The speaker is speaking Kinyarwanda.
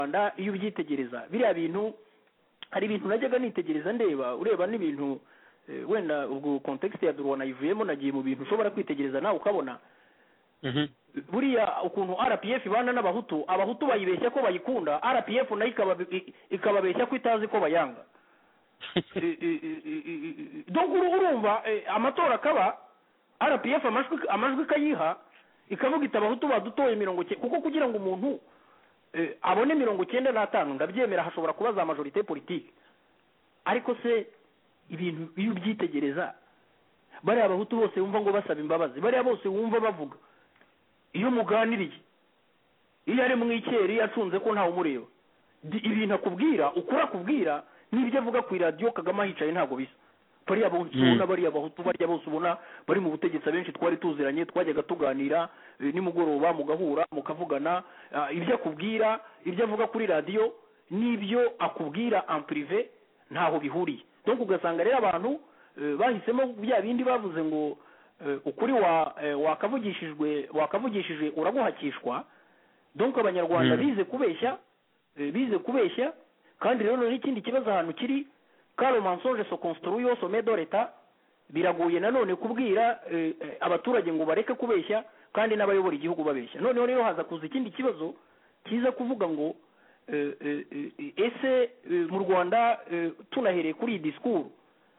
Rwanda iyo ubyitegereza biriya bintu hari ibintu najyaga nitegereza ndeba ureba n'ibintu wenda ubwo context ya Durwana ivuyemo nagiye mu bintu ushobora kwitegereza nawe ukabona buriya ukuntu RPF bana n'abahutu abahutu bayibeshya ko bayikunda RPF nayo ikababeshya ko itazi ko bayanga donc urumva amatora akaba RPF amajwi kayiha ikavuga itabahutu badutoye 90 kuko kugira ngo umuntu abone 95 ndabyemera hashobora kuba za majorité politique ariko se ibintu iyo byitegereza bari abahutu bose wumva ngo basaba imbabazi bari bose wumva bavuga iyo muganiriye iyo ari mwikeri acunze ko ntawe umureba ibintu akubwira ukura kubwira nibyo avuga ku radio Kagame hicaye ntago bisa bari abuntu bari abahutu bari bose ubona bari mu butegetsi abenshi twari tuziranye twajyaga tuganira nimugoroba mugahura mukavugana ibyo akubwira ibyo avuga kuri radio nibyo akubwira en privé ntaho bihuriye donc ugasanga rero abantu bahisemo bya bindi bavuze ngo ukuri wakavugishijwe uraguhakishwa donc abanyarwanda bize kubeshya kandi rero n'ikindi kibazo ahantu kiri car le mensonge se construit au sommet de l'État biragoye nanone kubwira abaturage ngo bareke kubeshya kandi n'abayobora igihugu babeshya noneho rero haza kuza ikindi kibazo kiza kuvuga ngo ese mu Rwanda tunahereye kuri discours